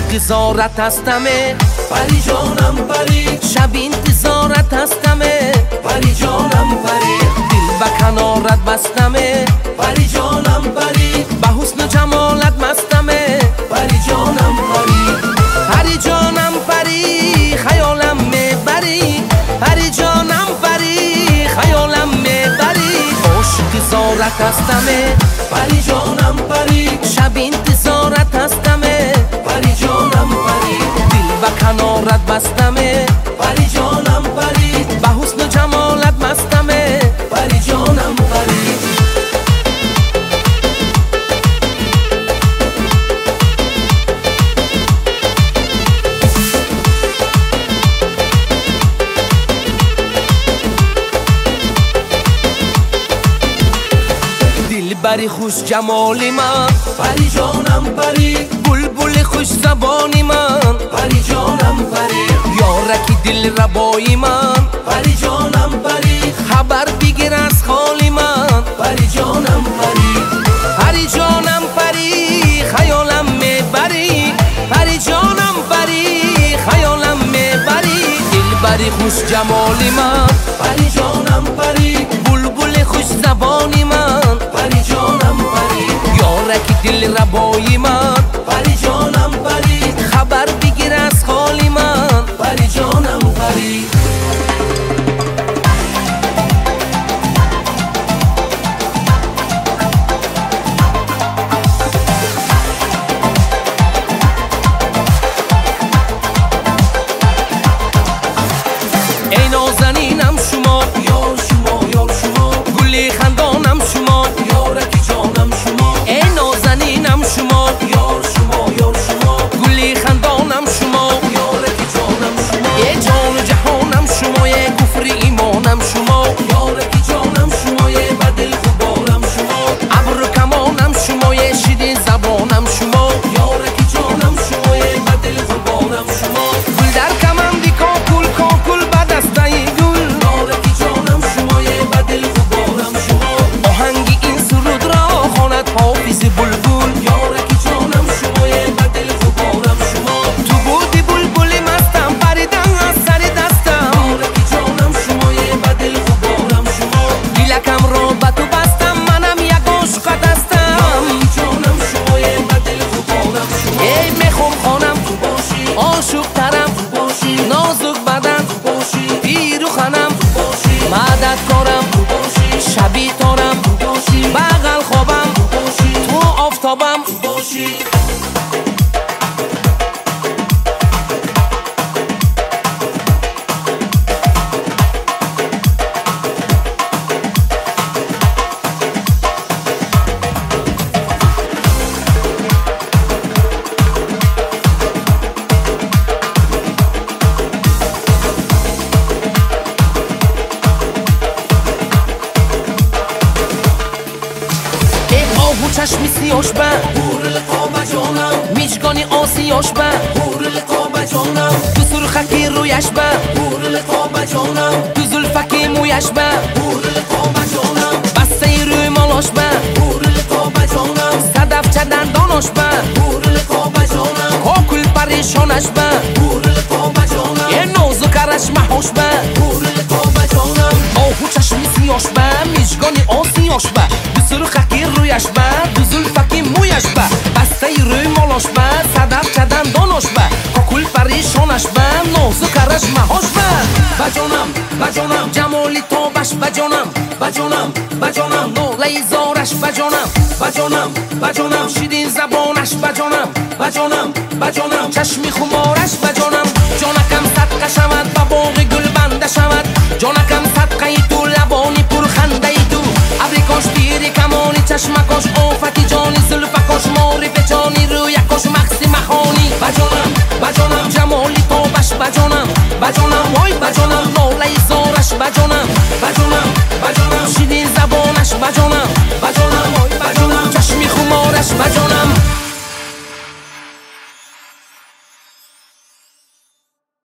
انتظارت هستمه پری جانم پری، شب انتظارت هستمه پری جانم پری، دل به کنارت بستمه پری جانم پری، به حسن و جمالت مستمه پری جانم پری، پری جانم پری خیالم میبری، پری جانم پری خیالم میبری عاشق زارت هستمه پری جانم پری، شب انتظارت هستمه پری جانم پری، دل به کنارت بستمه پری جانم پری، به حسن و جمالت مستمه پری جانم پری. بری خوش جمالی من، پری جانم پری، بلبل خوش زبانی من، پری جانم پری، یارکی دل ربایی من، پری جانم پری، خبر بگیر از خالی من، پری جانم پری، پری جانم پری خیالم میبری، پری جانم پری خیالم میبری دل بری خوش جمالی من، پری جانم پری، بلبل خوش زبانی من، پری جانم پری، یارکی دل ربایی من، پری جانم پری، خبر بگیر از خالی من، پری جانم پری. ای نازنینم شما، یار شما یار شما، گلی خندانم شما، یارکی جانم شما، ای نازنینم شما، یار شما یار شما، گلی خندانم شما، یارکی جانم شما، ای جان و جهانم شما، ای کفر ایمانم شما، یارکی جانم شما، ای بدل خوبارم شما، ابر و کمانم شما، ای شیرین زبانم شما، یارکی جانم شما، ای بدل خوبارم شما، گل در کمندی کاکل کاکل به دسته گل، یارکی جانم شما، ای بدل خوبارم شما، آهنگ این سرود را خواند حافظ بلبل، یارکی جانم شما، ای بدل خوبارم شما، تو بودی بلبل مستم پریدن از سر دستم، یارکی جانم شما، ای بدل خوبارم شما، دیلکم را به تو بستم منم یک عاشقت هستم، یارکی جانم شما، ای بدل خوبارم شما، ای میخوام خانم تو باشی عاشق ترم باشی نازک بدن باشی پیرو خنم باشی مدد کارم باشی شبی تارم باشی بغل خوابم باشی تو آفتابم باشی. ای آهو چشمی سیاش به هور لقاب جانم، میشگانی آسیاش به هور لقاب جانم، تو سرخکی رویش به هور لقاب جانم، تو زلفکی مویش به هور لقاب جانم، بسته روی مالاش به هور لقاب جانم، صدف چه دنداناش به هور لقاب جانم، کاکل پریشانش به هور لقاب جانم، یه نازکرش محوش به هور لقاب جانم، آهو چشمی سیاش به میشگانی آسیاش به دو سرخکی رویش به دو زلفکی مویش به بسته روی مالاش به صدف چه دنداناش به کاکل پریشانش به نازکرش محوش به بجانم بجانم، جمالی تابش بجانم بجانم بجانم، ناله زارش بجانم بجانم بجانم، شیرین زبانش بجانم بجانم بجانم، چشمی خمارش بجانم جانکم صدقه شود و باغ گل بنده شود جانکم صدقه ای تو لبانی پرخنده ای تو ابریکاش تیری کمانی چشمکاش آفتی جانی زلفکاش ماری پچانی رویکاش مخسی مخانی بجانم بجانم، جمالی تابش بجانم بجانم وای بجانم ناله زارش بجانم بجانم بجانم، شیرین زبانش بجانم بجانم